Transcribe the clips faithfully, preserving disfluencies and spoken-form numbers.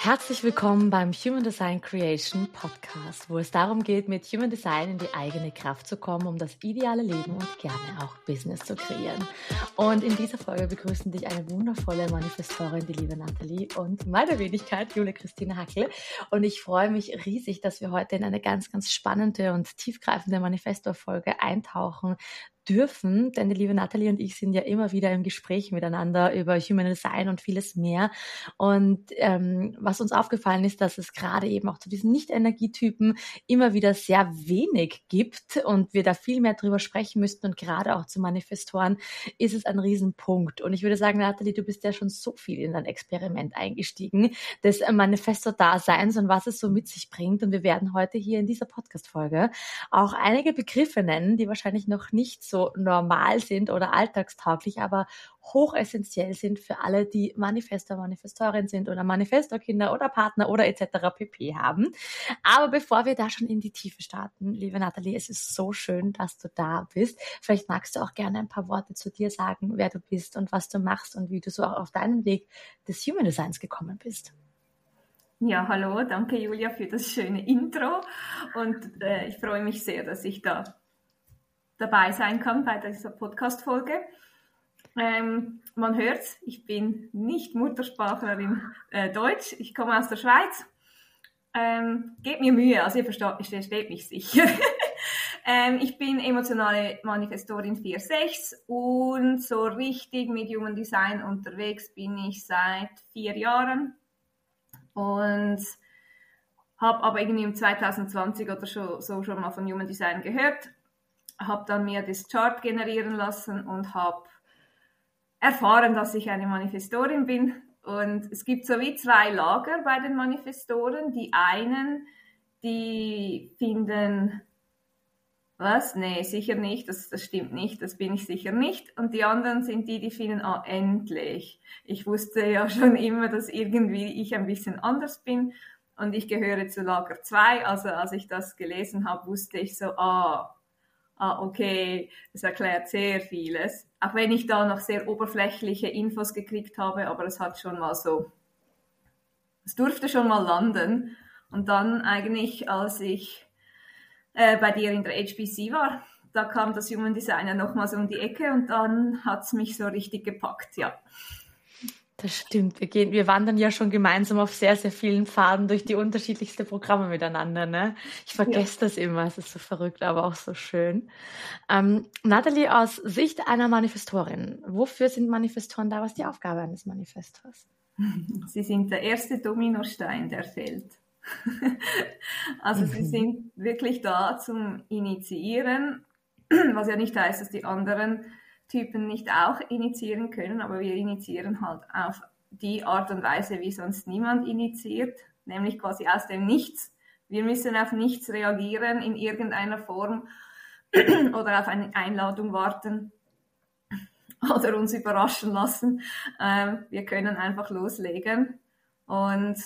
Herzlich willkommen beim Human Design Creation Podcast, wo es darum geht, mit Human Design in die eigene Kraft zu kommen, um das ideale Leben und gerne auch Business zu kreieren. Und in dieser Folge begrüßen dich eine wundervolle Manifestorin, die liebe Nathalie, und meine Wenigkeit, Julia Christine Hackel. Und ich freue mich riesig, dass wir heute in eine ganz, ganz spannende und tiefgreifende Manifestor-Folge eintauchen dürfen, denn die liebe Nathalie und ich sind ja immer wieder im Gespräch miteinander über Human Design und vieles mehr. Und ähm, was uns aufgefallen ist, dass es gerade eben auch zu diesen Nicht-Energietypen immer wieder sehr wenig gibt und wir da viel mehr drüber sprechen müssten, und gerade auch zu Manifestoren ist es ein Riesenpunkt. Und ich würde sagen, Nathalie, du bist ja schon so viel in dein Experiment eingestiegen des Manifestor-Daseins und was es so mit sich bringt. Und wir werden heute hier in dieser Podcast-Folge auch einige Begriffe nennen, die wahrscheinlich noch nicht so so normal sind oder alltagstauglich, aber hochessentiell sind für alle, die Manifestor, Manifestorin sind oder Manifestorkinder oder Partner oder et cetera pp. Haben. Aber bevor wir da schon in die Tiefe starten, liebe Nathalie, es ist so schön, dass du da bist. Vielleicht magst du auch gerne ein paar Worte zu dir sagen, wer du bist und was du machst und wie du so auch auf deinen Weg des Human Designs gekommen bist. Ja, hallo, danke Julia für das schöne Intro und äh, ich freue mich sehr, dass ich da dabei sein kann bei dieser Podcast-Folge. Ähm, man hört's, ich bin nicht Muttersprachlerin äh, Deutsch, ich komme aus der Schweiz. Ähm, gebt mir Mühe, also ihr versteht, ihr versteht mich sicher. ähm, ich bin emotionale Manifestorin vier sechs und so richtig mit Human Design unterwegs bin ich seit vier Jahren und habe aber irgendwie im zwanzig zwanzig oder so, so schon mal von Human Design gehört. Habe dann mir das Chart generieren lassen und habe erfahren, dass ich eine Manifestorin bin. Und es gibt so wie zwei Lager bei den Manifestoren. Die einen, die finden, was? Nee, sicher nicht, das, das stimmt nicht, das bin ich sicher nicht. Und die anderen sind die, die finden, ah, endlich. Ich wusste ja schon immer, dass irgendwie ich ein bisschen anders bin. Und ich gehöre zu Lager zwei. Also als ich das gelesen habe, wusste ich so, ah, Ah, okay, das erklärt sehr vieles. Auch wenn ich da noch sehr oberflächliche Infos gekriegt habe, aber es hat schon mal so, es durfte schon mal landen. Und dann eigentlich, als ich äh, bei dir in der H B C war, da kam das Human Design ja nochmals um die Ecke und dann hat's mich so richtig gepackt, ja. Das stimmt. Wir gehen, wir wandern ja schon gemeinsam auf sehr, sehr vielen Pfaden durch die unterschiedlichsten Programme miteinander, ne? Ich vergesse ja. das immer. Es ist so verrückt, aber auch so schön. Ähm, Nathalie, aus Sicht einer Manifestorin, wofür sind Manifestoren da? Was ist die Aufgabe eines Manifestors? Sie sind der erste Dominostein, der fällt. Also mhm. sie sind wirklich da zum Initiieren, was ja nicht heißt, dass die anderen Typen nicht auch initiieren können, aber wir initiieren halt auf die Art und Weise, wie sonst niemand initiiert, nämlich quasi aus dem Nichts. Wir müssen auf nichts reagieren in irgendeiner Form oder auf eine Einladung warten oder uns überraschen lassen. Ähm, wir können einfach loslegen und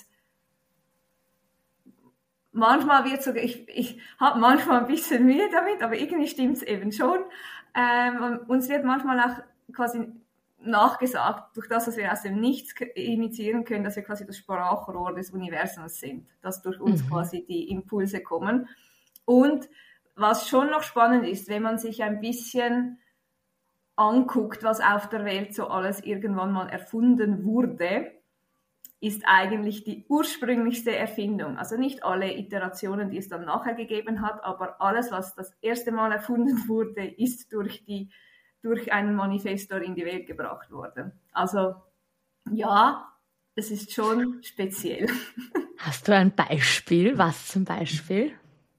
manchmal wird sogar, ich, ich habe manchmal ein bisschen Mühe damit, aber irgendwie stimmt's eben schon. Ähm, uns wird manchmal auch quasi nachgesagt, durch das, dass wir aus dem Nichts initiieren können, dass wir quasi das Sprachrohr des Universums sind, dass durch uns mhm. quasi die Impulse kommen. Und was schon noch spannend ist, wenn man sich ein bisschen anguckt, was auf der Welt so alles irgendwann mal erfunden wurde, ist eigentlich die ursprünglichste Erfindung. Also nicht alle Iterationen, die es dann nachher gegeben hat, aber alles, was das erste Mal erfunden wurde, ist durch die, durch einen Manifestor in die Welt gebracht worden. Also, ja, es ist schon speziell. Hast du ein Beispiel? Was zum Beispiel?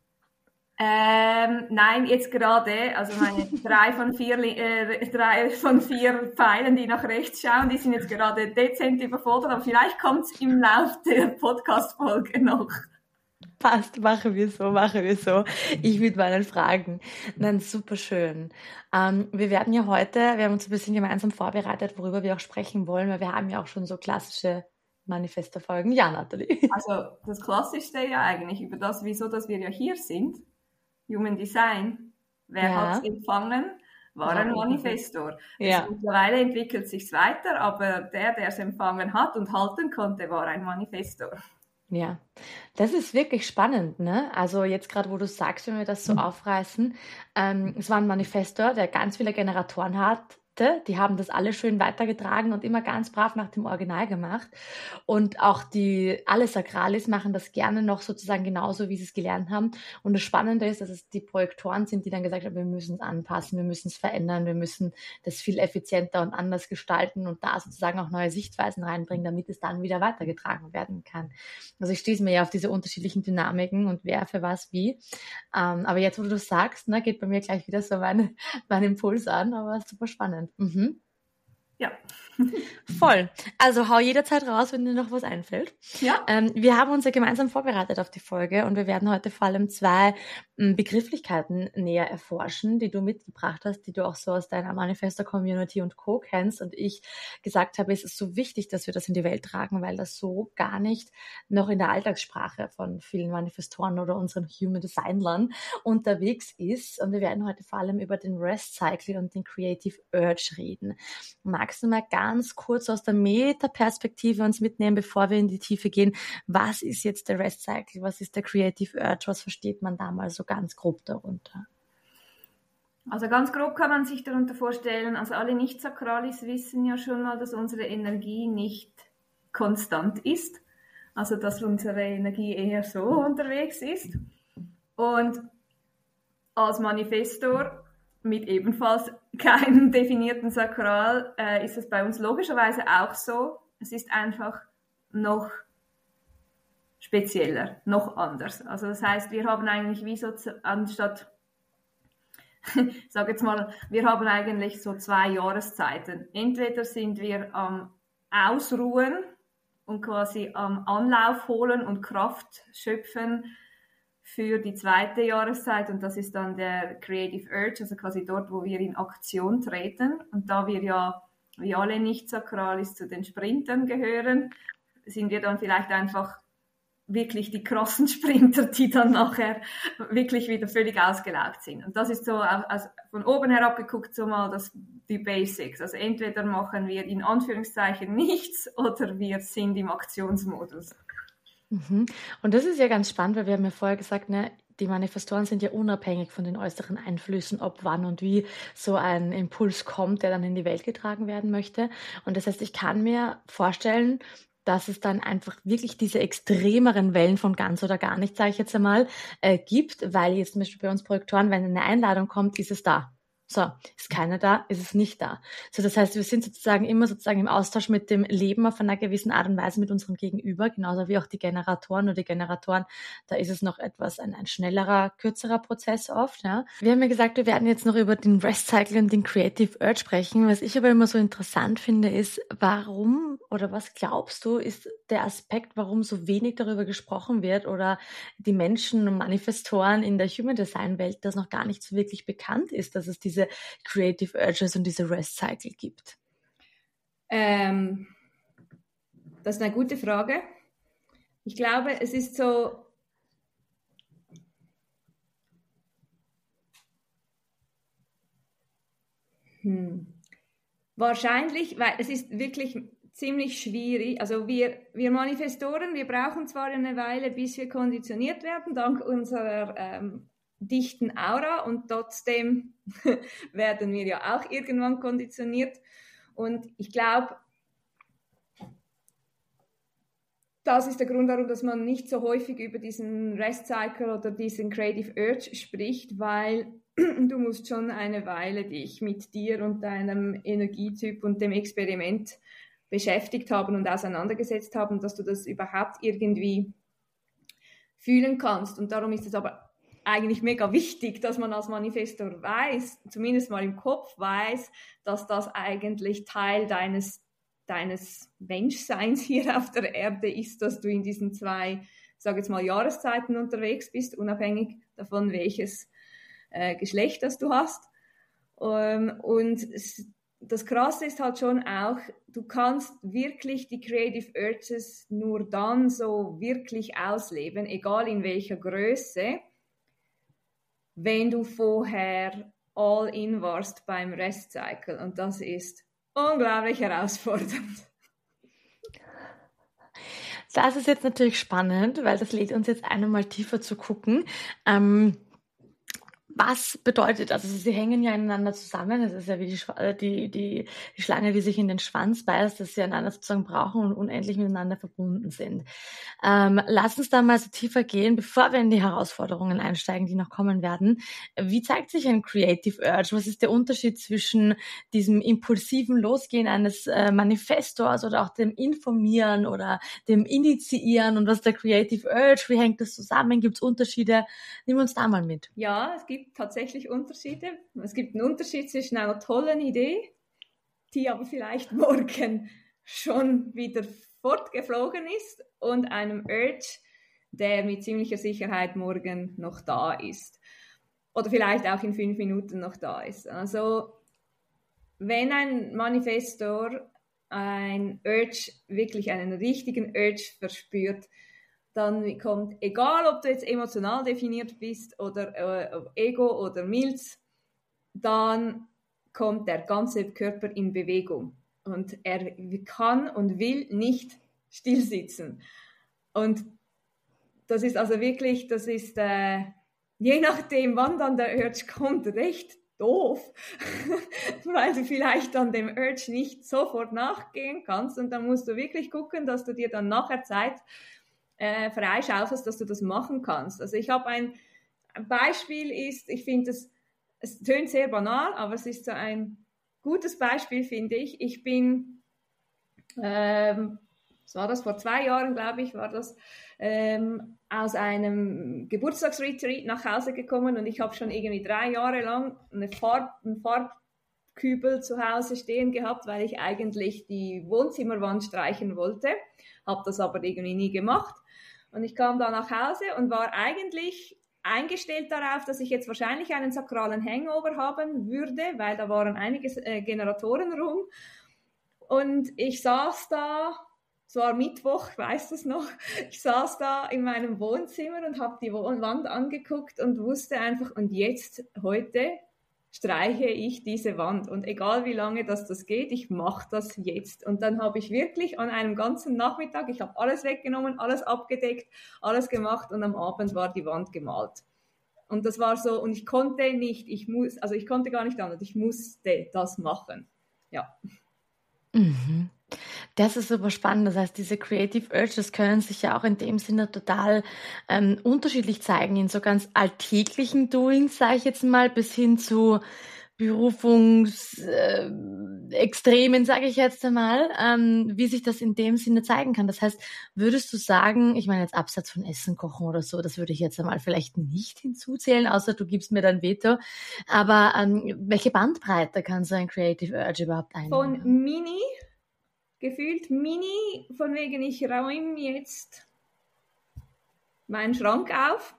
Ähm, nein, jetzt gerade, also meine drei von vier, äh, drei von vier Pfeilen, die nach rechts schauen, die sind jetzt gerade dezent überfordert, aber vielleicht kommt es im Lauf der Podcast-Folge noch. Passt, machen wir so, machen wir so. Ich mit meinen Fragen. Nein, super schön. Ähm, wir werden ja heute, wir haben uns ein bisschen gemeinsam vorbereitet, worüber wir auch sprechen wollen, weil wir haben ja auch schon so klassische Manifesto-Folgen. Ja, Nathalie. Also das Klassischste ja eigentlich über das, wieso, dass wir ja hier sind. Human Design. Wer ja. hat es empfangen? war ein Manifestor. Ja. Es mittlerweile entwickelt sich weiter, aber der, der es empfangen hat und halten konnte, war ein Manifestor. Ja, das ist wirklich spannend, ne? Also jetzt gerade, wo du sagst, wenn wir das so aufreißen, ähm, es war ein Manifestor, der ganz viele Generatoren hatte. Die haben das alle schön weitergetragen und immer ganz brav nach dem Original gemacht. Und auch die alle Sakralis machen das gerne noch sozusagen genauso, wie sie es gelernt haben. Und das Spannende ist, dass es die Projektoren sind, die dann gesagt haben, wir müssen es anpassen, wir müssen es verändern, wir müssen das viel effizienter und anders gestalten und da sozusagen auch neue Sichtweisen reinbringen, damit es dann wieder weitergetragen werden kann. Also ich stieß mir ja auf diese unterschiedlichen Dynamiken und wer für was wie. Ähm, aber jetzt, wo du das sagst, ne, geht bei mir gleich wieder so mein, mein Impuls an, aber super spannend. Mhm. Ja. Voll. Also hau jederzeit raus, wenn dir noch was einfällt. Ja. Ähm, wir haben uns ja gemeinsam vorbereitet auf die Folge und wir werden heute vor allem zwei m, Begrifflichkeiten näher erforschen, die du mitgebracht hast, die du auch so aus deiner Manifestor-Community und Co. kennst. Und ich gesagt habe, es ist so wichtig, dass wir das in die Welt tragen, weil das so gar nicht noch in der Alltagssprache von vielen Manifestoren oder unseren Human Designlern unterwegs ist. Und wir werden heute vor allem über den Rest Cycle und den Creative Urge reden. Magst du mal ganz kurz aus der Meta-Perspektive uns mitnehmen, bevor wir in die Tiefe gehen? Was ist jetzt der Rest Cycle? Was ist der Creative Urge? Was versteht man da mal so ganz grob darunter? Also ganz grob kann man sich darunter vorstellen, also alle Nicht-Sakralis wissen ja schon mal, dass unsere Energie nicht konstant ist. Also dass unsere Energie eher so unterwegs ist. Und als Manifestor mit ebenfalls keinem definierten Sakral äh, ist es bei uns logischerweise auch so. Es ist einfach noch spezieller, noch anders. Also das heißt, wir haben eigentlich wie so, anstatt, ich sage jetzt mal, wir haben eigentlich so zwei Jahreszeiten. Entweder sind wir am Ausruhen und quasi am Anlauf holen und Kraft schöpfen für die zweite Jahreszeit und das ist dann der Creative Urge, also quasi dort, wo wir in Aktion treten. Und da wir ja, wie alle Nicht-Sakralis, zu den Sprintern gehören, sind wir dann vielleicht einfach wirklich die krassen Sprinter, die dann nachher wirklich wieder völlig ausgelaugt sind. Und das ist so also von oben herab geguckt so mal das, die Basics. Also entweder machen wir in Anführungszeichen nichts oder wir sind im Aktionsmodus. Mhm. Und das ist ja ganz spannend, weil wir haben ja vorher gesagt, ne, die Manifestoren sind ja unabhängig von den äußeren Einflüssen, ob wann und wie so ein Impuls kommt, der dann in die Welt getragen werden möchte. Und das heißt, ich kann mir vorstellen, dass es dann einfach wirklich diese extremeren Wellen von ganz oder gar nicht, sage ich jetzt einmal, äh, gibt, weil jetzt zum Beispiel bei uns Projektoren, wenn eine Einladung kommt, ist es da. So, ist keiner da, ist es nicht da. So, das heißt, wir sind sozusagen immer sozusagen im Austausch mit dem Leben auf einer gewissen Art und Weise mit unserem Gegenüber, genauso wie auch die Generatoren oder die Generatoren. Da ist es noch etwas, ein, ein schnellerer, kürzerer Prozess oft, ja. Wir haben ja gesagt, wir werden jetzt noch über den Rest Cycle und den Creative Urge sprechen. Was ich aber immer so interessant finde, ist, warum oder was glaubst du, ist der Aspekt, warum so wenig darüber gesprochen wird oder die Menschen und Manifestoren in der Human Design Welt, das noch gar nicht so wirklich bekannt ist, dass es diese Creative Urges und diese Rest Cycle gibt? Ähm, das ist eine gute Frage. Ich glaube, es ist so, hm, wahrscheinlich, weil es ist wirklich ziemlich schwierig. Also wir, wir Manifestoren, wir brauchen zwar eine Weile, bis wir konditioniert werden, dank unserer ähm, dichten Aura und trotzdem werden wir ja auch irgendwann konditioniert. Und ich glaube, das ist der Grund, warum dass man nicht so häufig über diesen Rest Cycle oder diesen Creative Urge spricht, weil du musst schon eine Weile dich mit dir und deinem Energietyp und dem Experiment beschäftigt haben und auseinandergesetzt haben, dass du das überhaupt irgendwie fühlen kannst. Und darum ist es aber eigentlich mega wichtig, dass man als Manifestor weiß, zumindest mal im Kopf weiß, dass das eigentlich Teil deines, deines Menschseins hier auf der Erde ist, dass du in diesen zwei, sage jetzt mal, Jahreszeiten unterwegs bist, unabhängig davon, welches äh, Geschlecht das du hast. Ähm, und das Krasse ist halt schon auch, du kannst wirklich die Creative Urges nur dann so wirklich ausleben, egal in welcher Größe, wenn du vorher all in warst beim Rest Cycle. Und das ist unglaublich herausfordernd. Das ist jetzt natürlich spannend, weil das lädt uns jetzt einmal tiefer zu gucken. Ähm, Was bedeutet das? Also sie hängen ja ineinander zusammen. Es ist ja wie die, die, die, die Schlange, die sich in den Schwanz beißt, dass sie einander sozusagen brauchen und unendlich miteinander verbunden sind. Ähm, lass uns da mal so tiefer gehen, bevor wir in die Herausforderungen einsteigen, die noch kommen werden. Wie zeigt sich ein Creative Urge? Was ist der Unterschied zwischen diesem impulsiven Losgehen eines äh, Manifestors oder auch dem Informieren oder dem Initiieren und was ist der Creative Urge? Wie hängt das zusammen? Gibt es Unterschiede? Nimm uns da mal mit. Ja, es gibt tatsächlich Unterschiede. Es gibt einen Unterschied zwischen einer tollen Idee, die aber vielleicht morgen schon wieder fortgeflogen ist, und einem Urge, der mit ziemlicher Sicherheit morgen noch da ist. Oder vielleicht auch in fünf Minuten noch da ist. Also, wenn ein Manifestor ein Urge, wirklich einen richtigen Urge verspürt, dann kommt, egal ob du jetzt emotional definiert bist oder äh, Ego oder Milz, dann kommt der ganze Körper in Bewegung und er kann und will nicht stillsitzen. Und das ist also wirklich, das ist äh, je nachdem, wann dann der Urge kommt, recht doof, weil du vielleicht dann dem Urge nicht sofort nachgehen kannst, und dann musst du wirklich gucken, dass du dir dann nachher Zeit Äh, freischaufelst, dass du das machen kannst. Also ich habe ein, ein Beispiel ist, ich finde es, es tönt sehr banal, aber es ist so ein gutes Beispiel, finde ich. Ich bin, ähm, was war das, vor zwei Jahren, glaube ich, war das, ähm, aus einem Geburtstagsretreat nach Hause gekommen, und ich habe schon irgendwie drei Jahre lang eine Farb, einen Farbkübel zu Hause stehen gehabt, weil ich eigentlich die Wohnzimmerwand streichen wollte, habe das aber irgendwie nie gemacht. Und ich kam da nach Hause und war eigentlich eingestellt darauf, dass ich jetzt wahrscheinlich einen sakralen Hangover haben würde, weil da waren einige äh, Generatoren rum. Und ich saß da, es war Mittwoch, ich weiß das noch, ich saß da in meinem Wohnzimmer und habe die Wand angeguckt und wusste einfach, und jetzt, heute, streiche ich diese Wand, und egal wie lange das, das geht, ich mache das jetzt. Und dann habe ich wirklich an einem ganzen Nachmittag, ich habe alles weggenommen, alles abgedeckt, alles gemacht, und am Abend war die Wand gemalt. Und das war so, und ich konnte nicht, ich muss, also ich konnte gar nicht anders, ich musste das machen. Ja. Mhm. Das ist super spannend. Das heißt, diese Creative Urges können sich ja auch in dem Sinne total ähm, unterschiedlich zeigen, in so ganz alltäglichen Doings, sage ich jetzt mal, bis hin zu Berufungsextremen, äh, sage ich jetzt einmal, ähm, wie sich das in dem Sinne zeigen kann. Das heißt, würdest du sagen, ich meine jetzt abseits von Essen kochen oder so, das würde ich jetzt einmal vielleicht nicht hinzuzählen, außer du gibst mir dann Veto, aber ähm, welche Bandbreite kann so ein Creative Urge überhaupt einnehmen? Von Mini, gefühlt Mini, von wegen ich räume jetzt meinen Schrank auf,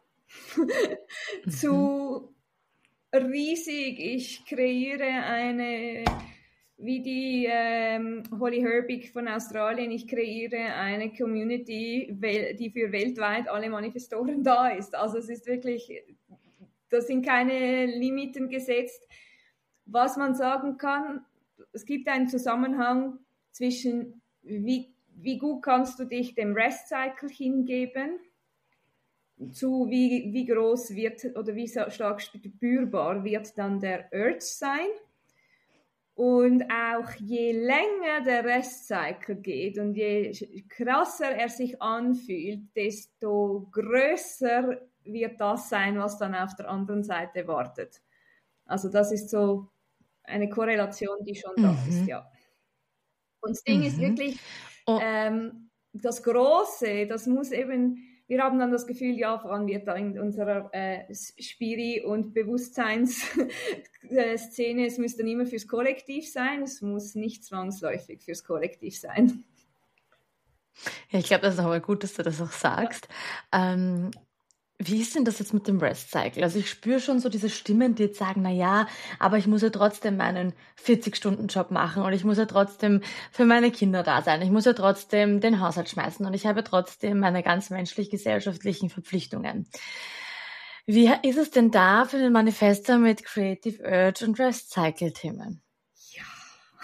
zu riesig, ich kreiere eine, wie die ähm, Holly Herbig von Australien, ich kreiere eine Community, die für weltweit alle Manifestoren da ist. Also es ist wirklich, da sind keine Limiten gesetzt. Was man sagen kann, es gibt einen Zusammenhang zwischen, wie, wie gut kannst du dich dem Rest Cycle hingeben, zu wie, wie groß wird oder wie stark spürbar wird dann der Urge sein. Und auch je länger der Rest Cycle geht und je krasser er sich anfühlt, desto größer wird das sein, was dann auf der anderen Seite wartet. Also das ist so eine Korrelation, die schon da Mhm. ist, ja. Und das Ding Mhm. ist wirklich, Oh. ähm, das Große, das muss eben, wir haben dann das Gefühl, ja, vor allem wird da in unserer äh, Spiri- und Bewusstseinsszene, es muss dann immer fürs Kollektiv sein, es muss nicht zwangsläufig fürs Kollektiv sein. Ja, ich glaube, das ist auch mal gut, dass du das auch sagst. Ja. Ähm, Wie ist denn das jetzt mit dem Rest Cycle? Also ich spüre schon so diese Stimmen, die jetzt sagen, na ja, aber ich muss ja trotzdem meinen vierzig-Stunden-Job machen und ich muss ja trotzdem für meine Kinder da sein. Ich muss ja trotzdem den Haushalt schmeißen und ich habe trotzdem meine ganz menschlich-gesellschaftlichen Verpflichtungen. Wie ist es denn da für den Manifestor mit Creative Urge und Rest Cycle Themen? Ja.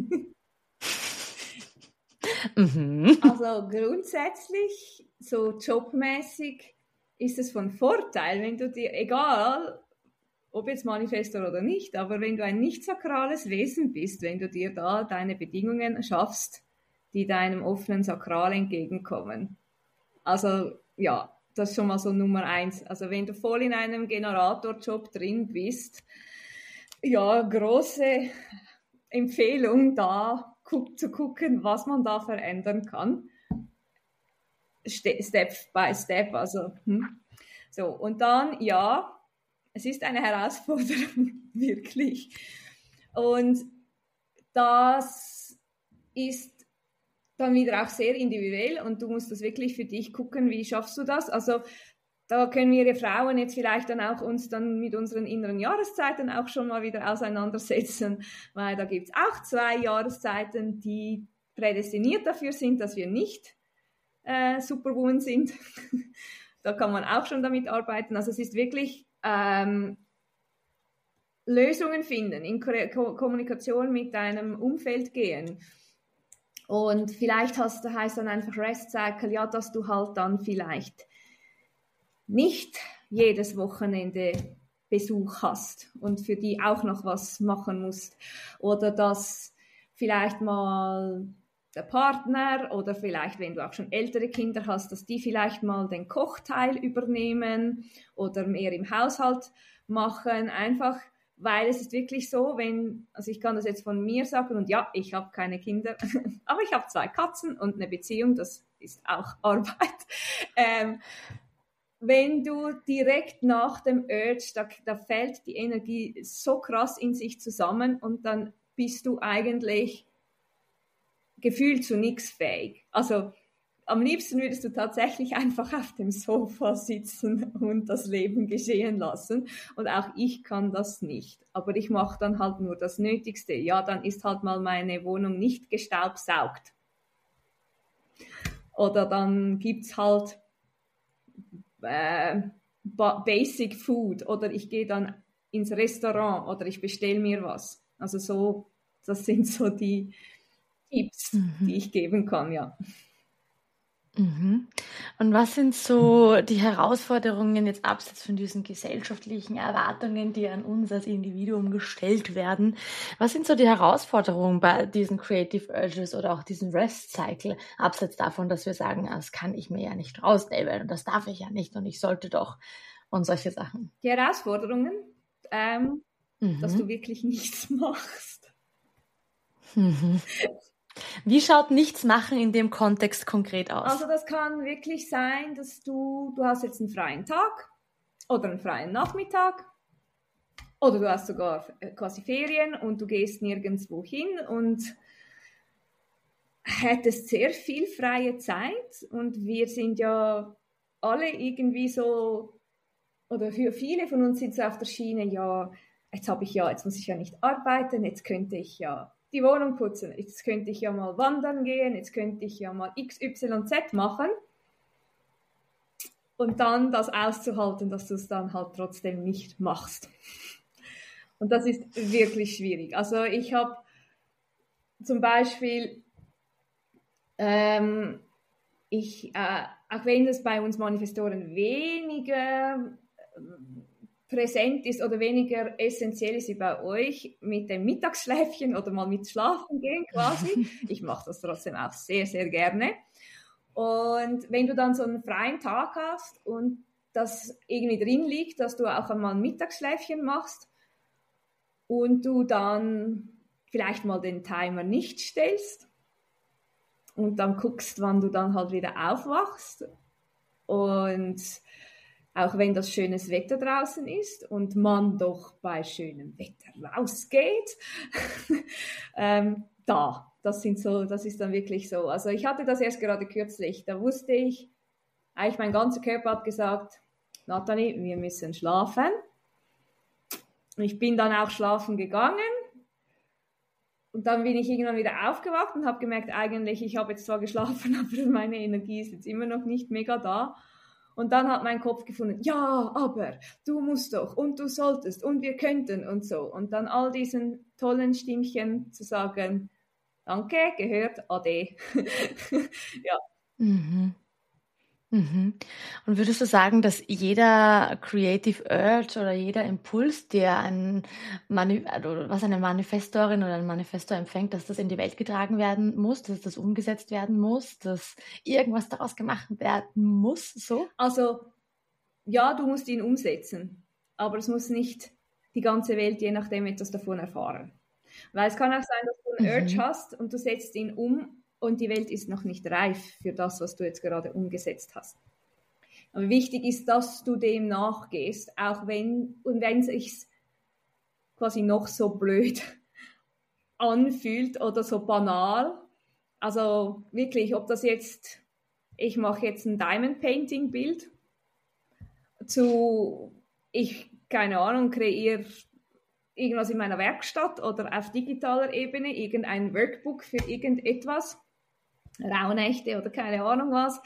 mhm. Also grundsätzlich, so jobmäßig, ist es von Vorteil, wenn du dir, egal ob jetzt Manifestor oder nicht, aber wenn du ein nicht sakrales Wesen bist, wenn du dir da deine Bedingungen schaffst, die deinem offenen Sakral entgegenkommen. Also ja, das ist schon mal so Nummer eins. Also wenn du voll in einem Generatorjob drin bist, ja, große Empfehlung da gu- zu gucken, was man da verändern kann. Ste- Step by Step, also hm. So, und dann, ja, es ist eine Herausforderung, wirklich. Und das ist dann wieder auch sehr individuell und du musst das wirklich für dich gucken, wie schaffst du das? Also da können wir Frauen jetzt vielleicht dann auch uns dann mit unseren inneren Jahreszeiten auch schon mal wieder auseinandersetzen, weil da gibt es auch zwei Jahreszeiten, die prädestiniert dafür sind, dass wir nicht äh, Superwoman sind. Da kann man auch schon damit arbeiten. Also es ist wirklich ähm, Lösungen finden, in Ko- Kommunikation mit deinem Umfeld gehen. Und vielleicht hast, heißt dann einfach Rest Cycle, ja, dass du halt dann vielleicht nicht jedes Wochenende Besuch hast und für die auch noch was machen musst. Oder dass vielleicht mal der Partner oder vielleicht, wenn du auch schon ältere Kinder hast, dass die vielleicht mal den Kochteil übernehmen oder mehr im Haushalt machen. Einfach, weil es ist wirklich so, wenn, also ich kann das jetzt von mir sagen und ja, ich habe keine Kinder, aber ich habe zwei Katzen und eine Beziehung, das ist auch Arbeit. Ähm, wenn du direkt nach dem Urge, da, da fällt die Energie so krass in sich zusammen und dann bist du eigentlich gefühlt zu nichts fähig. Also am liebsten würdest du tatsächlich einfach auf dem Sofa sitzen und das Leben geschehen lassen. Und auch ich kann das nicht. Aber ich mache dann halt nur das Nötigste. Ja, dann ist halt mal meine Wohnung nicht gestaubsaugt. Oder dann gibt's halt äh, Basic Food. Oder ich gehe dann ins Restaurant oder ich bestelle mir was. Also so, das sind so die Tipps, mhm. die ich geben kann, ja. Mhm. Und was sind so die Herausforderungen jetzt abseits von diesen gesellschaftlichen Erwartungen, die an uns als Individuum gestellt werden? Was sind so die Herausforderungen bei diesen Creative Urges oder auch diesem Rest Cycle, abseits davon, dass wir sagen, das kann ich mir ja nicht rausnehmen und das darf ich ja nicht und ich sollte doch und solche Sachen? Die Herausforderungen, ähm, mhm. dass du wirklich nichts machst. Mhm. Wie schaut nichts machen in dem Kontext konkret aus? Also das kann wirklich sein, dass du, du hast jetzt einen freien Tag oder einen freien Nachmittag oder du hast sogar quasi Ferien und du gehst nirgendwo hin und hättest sehr viel freie Zeit und wir sind ja alle irgendwie so, oder für viele von uns sind so auf der Schiene, ja, jetzt habe ich ja, jetzt muss ich ja nicht arbeiten, jetzt könnte ich ja die Wohnung putzen, jetzt könnte ich ja mal wandern gehen, jetzt könnte ich ja mal X, Y, Z machen und dann das auszuhalten, dass du es dann halt trotzdem nicht machst. Und das ist wirklich schwierig. Also ich habe zum Beispiel, ähm, ich, äh, auch wenn das bei uns Manifestoren weniger präsent ist oder weniger essentiell ist wie bei euch mit dem Mittagsschläfchen oder mal mit Schlafen gehen quasi. Ich mache das trotzdem auch sehr, sehr gerne. Und wenn du dann so einen freien Tag hast und das irgendwie drin liegt, dass du auch einmal ein Mittagsschläfchen machst und du dann vielleicht mal den Timer nicht stellst und dann guckst, wann du dann halt wieder aufwachst und auch wenn das schönes Wetter draußen ist und man doch bei schönem Wetter rausgeht, ähm, da, das sind so, das ist dann wirklich so. Also ich hatte das erst gerade kürzlich, da wusste ich, eigentlich mein ganzer Körper hat gesagt, Nathalie, wir müssen schlafen. Ich bin dann auch schlafen gegangen und dann bin ich irgendwann wieder aufgewacht und habe gemerkt, eigentlich, ich habe jetzt zwar geschlafen, aber meine Energie ist jetzt immer noch nicht mega da. Und dann hat mein Kopf gefunden, ja, aber du musst doch und du solltest und wir könnten und so. Und dann all diesen tollen Stimmchen zu sagen, danke, gehört, ade. Ja. Mhm. Mhm. Und würdest du sagen, dass jeder Creative Urge oder jeder Impuls, der ein Mani- oder was eine Manifestorin oder ein Manifestor empfängt, dass das in die Welt getragen werden muss, dass das umgesetzt werden muss, dass irgendwas daraus gemacht werden muss, so? Also, ja, du musst ihn umsetzen, aber es muss nicht die ganze Welt je nachdem etwas davon erfahren. Weil es kann auch sein, dass du einen Urge Mhm. hast und du setzt ihn um und die Welt ist noch nicht reif für das, was du jetzt gerade umgesetzt hast. Aber wichtig ist, dass du dem nachgehst, auch wenn, und wenn es sich quasi noch so blöd anfühlt oder so banal. Also wirklich, ob das jetzt, ich mache jetzt ein Diamond Painting Bild zu, ich, keine Ahnung, kreiere irgendwas in meiner Werkstatt oder auf digitaler Ebene, irgendein Workbook für irgendetwas, Rauhnächte oder keine Ahnung was,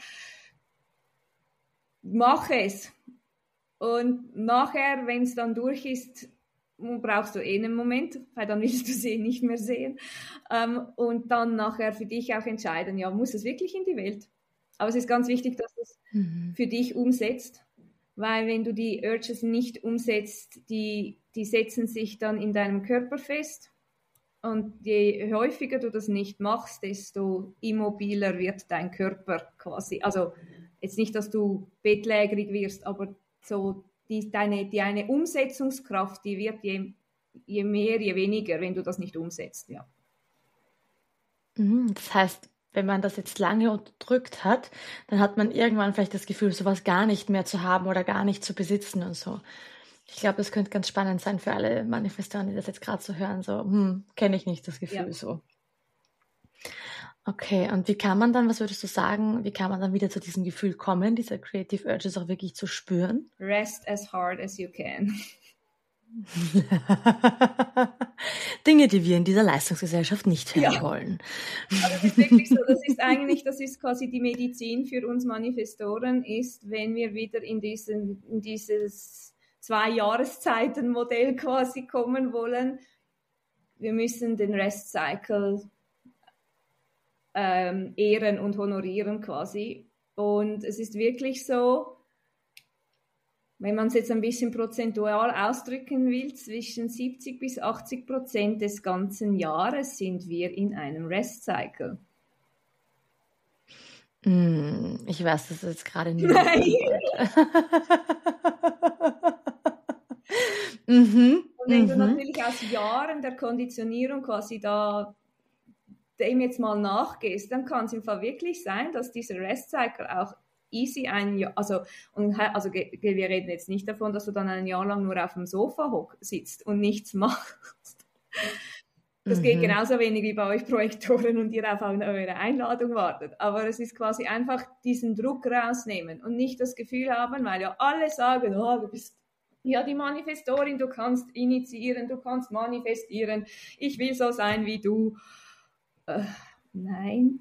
mache es. Und nachher, wenn es dann durch ist, brauchst du eh einen Moment, weil dann willst du es eh nicht mehr sehen. Ähm, und dann nachher für dich auch entscheiden, ja, muss es wirklich in die Welt? Aber es ist ganz wichtig, dass du es Mhm. für dich umsetzt, weil wenn du die Urges nicht umsetzt, die, die setzen sich dann in deinem Körper fest. Und je häufiger du das nicht machst, desto immobiler wird dein Körper quasi. Also jetzt nicht, dass du bettlägerig wirst, aber so die, deine, die eine Umsetzungskraft, die wird je, je mehr, je weniger, wenn du das nicht umsetzt. Ja. Mhm. Das heißt, wenn man das jetzt lange unterdrückt hat, dann hat man irgendwann vielleicht das Gefühl, sowas gar nicht mehr zu haben oder gar nicht zu besitzen und so. Ich glaube, das könnte ganz spannend sein für alle Manifestoren, die das jetzt gerade so hören. So, hm, kenne ich nicht das Gefühl Ja. so. Okay, und wie kann man dann, was würdest du sagen, wie kann man dann wieder zu diesem Gefühl kommen, diese Creative Urges auch wirklich zu spüren? Rest as hard as you can. Dinge, die wir in dieser Leistungsgesellschaft nicht hören Ja. wollen. Aber das ist wirklich so, das ist eigentlich, das ist quasi die Medizin für uns Manifestoren, ist, wenn wir wieder in, diesen, in dieses Zwei-Jahreszeiten-Modell quasi kommen wollen, wir müssen den Rest-Cycle ähm, ehren und honorieren quasi. Und es ist wirklich so, wenn man es jetzt ein bisschen prozentual ausdrücken will, zwischen siebzig bis achtzig Prozent des ganzen Jahres sind wir in einem Rest-Cycle. Mm, ich weiß, das ist jetzt gerade nicht. Nein. mhm, Und wenn mhm. du natürlich aus Jahren der Konditionierung quasi da dem jetzt mal nachgehst, dann kann es im Fall wirklich sein, dass dieser Rest-Cycle auch easy ein Jahr, also, und, also wir reden jetzt nicht davon, dass du dann ein Jahr lang nur auf dem Sofa hock, sitzt und nichts machst. Das mhm. geht genauso wenig wie bei euch Projektoren und ihr auf eure Einladung wartet. Aber es ist quasi einfach diesen Druck rausnehmen und nicht das Gefühl haben, weil ja alle sagen, oh, du bist ja die Manifestorin, du kannst initiieren, du kannst manifestieren, ich will so sein wie du. Äh, nein.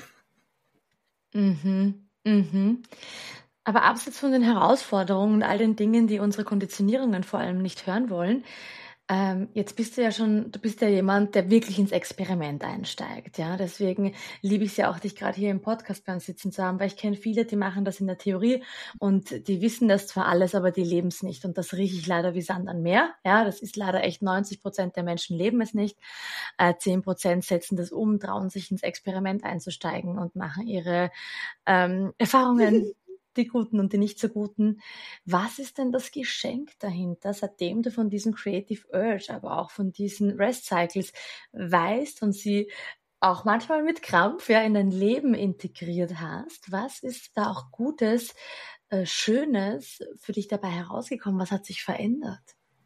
Mhm, mhm. Aber abseits von den Herausforderungen und all den Dingen, die unsere Konditionierungen vor allem nicht hören wollen, ähm, jetzt bist du ja schon, du bist ja jemand, der wirklich ins Experiment einsteigt, ja. Deswegen liebe ich es ja auch, dich gerade hier im Podcast bei uns sitzen zu haben, weil ich kenne viele, die machen das in der Theorie und die wissen das zwar alles, aber die leben es nicht. Und das rieche ich leider wie Sand an Meer. Ja, das ist leider echt, neunzig Prozent der Menschen leben es nicht. Äh, zehn Prozent setzen das um, trauen sich ins Experiment einzusteigen und machen ihre ähm, Erfahrungen, die guten und die nicht so guten. Was ist denn das Geschenk dahinter, seitdem du von diesem Creative Urge, aber auch von diesen Rest Cycles weißt und sie auch manchmal mit Krampf ja in dein Leben integriert hast? Was ist da auch Gutes, äh, Schönes für dich dabei herausgekommen? Was hat sich verändert?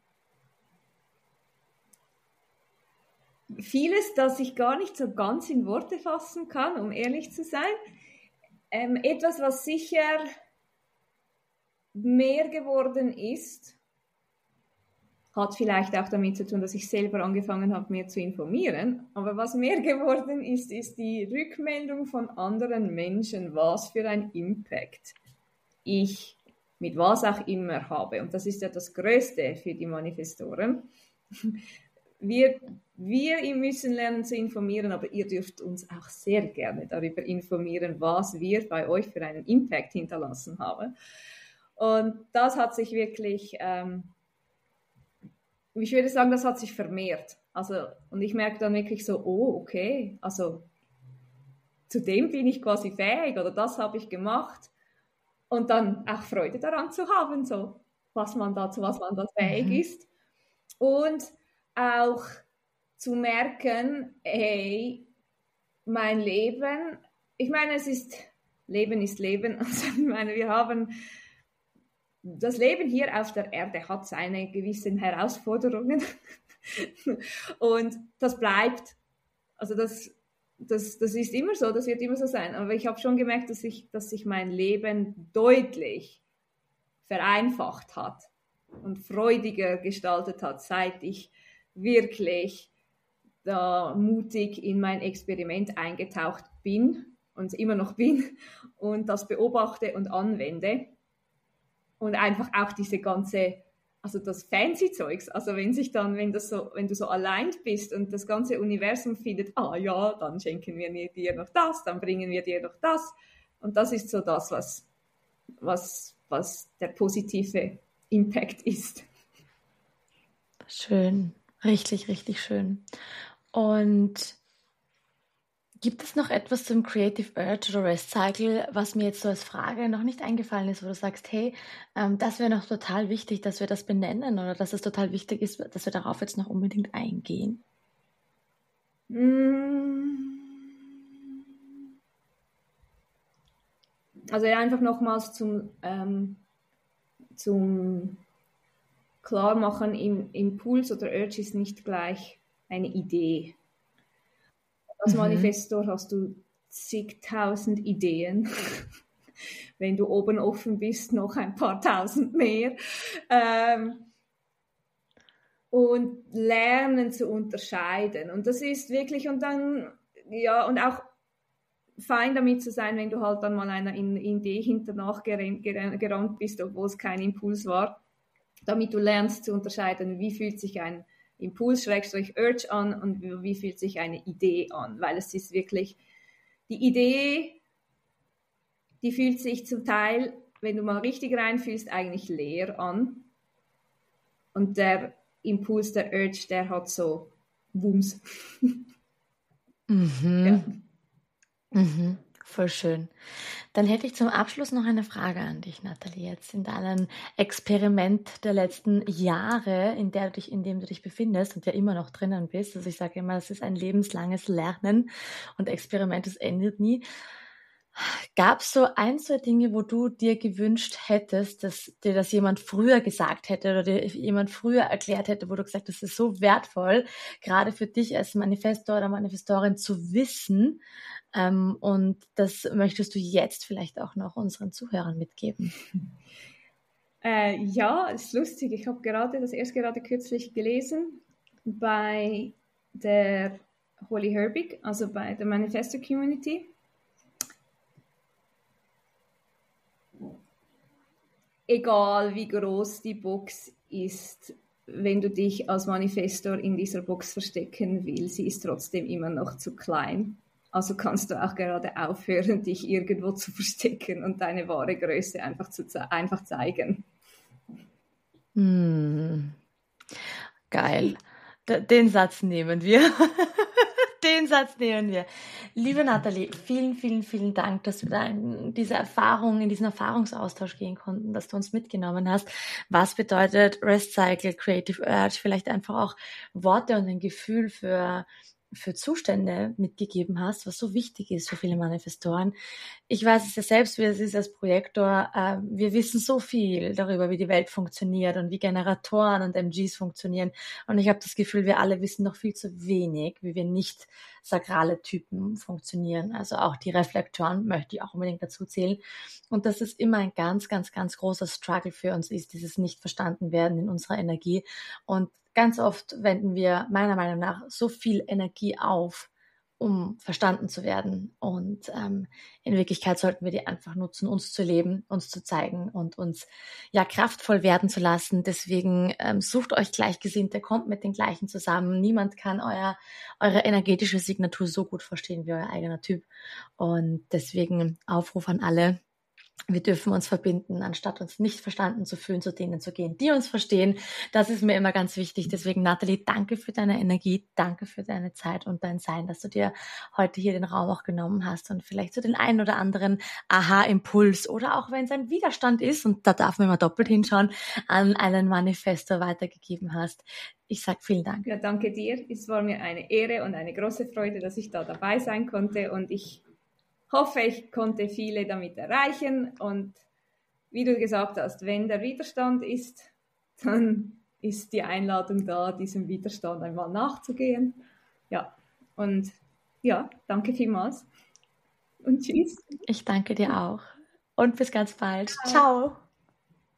Vieles, das ich gar nicht so ganz in Worte fassen kann, um ehrlich zu sein. Ähm, etwas, was sicher mehr geworden ist, hat vielleicht auch damit zu tun, dass ich selber angefangen habe, mehr zu informieren. Aber was mehr geworden ist, ist die Rückmeldung von anderen Menschen. Was für ein Impact ich mit was auch immer habe. Und das ist ja das Größte für die Manifestoren. Wir, wir müssen lernen zu informieren, aber ihr dürft uns auch sehr gerne darüber informieren, was wir bei euch für einen Impact hinterlassen haben. Und das hat sich wirklich, ähm, ich würde sagen, das hat sich vermehrt. Also, und ich merke dann wirklich so, oh, okay, also zu dem bin ich quasi fähig oder das habe ich gemacht. Und dann auch Freude daran zu haben, so, was man da, zu was man da fähig mhm. ist. Und auch zu merken, hey, mein Leben, ich meine, es ist, Leben ist Leben. Also ich meine, wir haben, das Leben hier auf der Erde hat seine gewissen Herausforderungen. Und das bleibt, also das, das, das ist immer so, das wird immer so sein. Aber ich habe schon gemerkt, dass sich dass sich mein Leben deutlich vereinfacht hat und freudiger gestaltet hat, seit ich wirklich da mutig in mein Experiment eingetaucht bin und immer noch bin und das beobachte und anwende. Und einfach auch diese ganze, also das Fancy-Zeugs, also wenn sich dann, wenn das so, wenn du so allein bist und das ganze Universum findet, ah ja, dann schenken wir dir noch das, dann bringen wir dir noch das. Und das ist so das, was, was, was der positive Impact ist. Schön, richtig, richtig schön. Und gibt es noch etwas zum Creative Urge oder Rest Cycle, was mir jetzt so als Frage noch nicht eingefallen ist, wo du sagst, hey, ähm, das wäre noch total wichtig, dass wir das benennen oder dass es total wichtig ist, dass wir darauf jetzt noch unbedingt eingehen? Also einfach nochmals zum, ähm, zum Klarmachen, im Impuls oder Urge ist nicht gleich eine Idee. Als mhm. Manifestor hast du zigtausend Ideen. Wenn du oben offen bist, noch ein paar tausend mehr. Ähm, und lernen zu unterscheiden. Und das ist wirklich, und dann, ja, und auch fein damit zu sein, wenn du halt dann mal einer Idee hinternach gerannt bist, obwohl es kein Impuls war, damit du lernst zu unterscheiden, wie fühlt sich ein Impuls, Schrägstrich Urge an und wie, wie fühlt sich eine Idee an, weil es ist wirklich, die Idee, die fühlt sich zum Teil, wenn du mal richtig reinfühlst, eigentlich leer an und der Impuls, der Urge, der hat so Wumms. Mhm. Ja. Mhm. Voll schön. Dann hätte ich zum Abschluss noch eine Frage an dich, Nathalie. Jetzt in deinem Experiment der letzten Jahre, in, der du dich, in dem du dich befindest und ja immer noch drinnen bist. Also ich sage immer, es ist ein lebenslanges Lernen und Experiment, es endet nie. Gab es so ein, zwei Dinge, wo du dir gewünscht hättest, dass dir das jemand früher gesagt hätte oder dir jemand früher erklärt hätte, wo du gesagt hast, das ist so wertvoll, gerade für dich als Manifestor oder Manifestorin zu wissen, ähm, und das möchtest du jetzt vielleicht auch noch unseren Zuhörern mitgeben? Äh, ja, ist lustig. Ich habe gerade das erst gerade kürzlich gelesen bei der Holly Herbig, also bei der Manifesto Community. Egal wie groß die Box ist, wenn du dich als Manifestor in dieser Box verstecken willst, sie ist trotzdem immer noch zu klein. Also kannst du auch gerade aufhören, dich irgendwo zu verstecken und deine wahre Größe einfach, zu ze- einfach zeigen. Hm. Geil. D- den Satz nehmen wir. Den Satz nehmen wir. Liebe Nathalie, vielen, vielen, vielen Dank, dass wir da in diese Erfahrung, in diesen Erfahrungsaustausch gehen konnten, dass du uns mitgenommen hast. Was bedeutet Rest Cycle, Creative Urge? Vielleicht einfach auch Worte und ein Gefühl für für Zustände mitgegeben hast, was so wichtig ist für viele Manifestoren. Ich weiß es ja selbst, wie es ist als Projektor. Äh, wir wissen so viel darüber, wie die Welt funktioniert und wie Generatoren und M Gs funktionieren. Und ich habe das Gefühl, wir alle wissen noch viel zu wenig, wie wir nicht sakrale Typen funktionieren. Also auch die Reflektoren möchte ich auch unbedingt dazu zählen. Und dass es immer ein ganz, ganz, ganz großer Struggle für uns ist, dieses nicht verstanden werden in unserer Energie. Und ganz oft wenden wir meiner Meinung nach so viel Energie auf, um verstanden zu werden. Und ähm, in Wirklichkeit sollten wir die einfach nutzen, uns zu leben, uns zu zeigen und uns ja kraftvoll werden zu lassen. Deswegen ähm, sucht euch Gleichgesinnte, kommt mit den Gleichen zusammen. Niemand kann euer, eure energetische Signatur so gut verstehen wie euer eigener Typ. Und deswegen Aufruf an alle. Wir dürfen uns verbinden, anstatt uns nicht verstanden zu fühlen, zu denen zu gehen, die uns verstehen. Das ist mir immer ganz wichtig. Deswegen, Nathalie, danke für deine Energie, danke für deine Zeit und dein Sein, dass du dir heute hier den Raum auch genommen hast und vielleicht so den einen oder anderen Aha-Impuls oder auch wenn es ein Widerstand ist, und da darf man immer doppelt hinschauen, an einen Manifestor weitergegeben hast. Ich sage vielen Dank. Ja, danke dir. Es war mir eine Ehre und eine große Freude, dass ich da dabei sein konnte, und ich hoffe, ich konnte viele damit erreichen, und wie du gesagt hast, wenn der Widerstand ist, dann ist die Einladung da, diesem Widerstand einmal nachzugehen. Ja, und ja, danke vielmals und tschüss. Ich danke dir auch und bis ganz bald. Ciao. Ciao.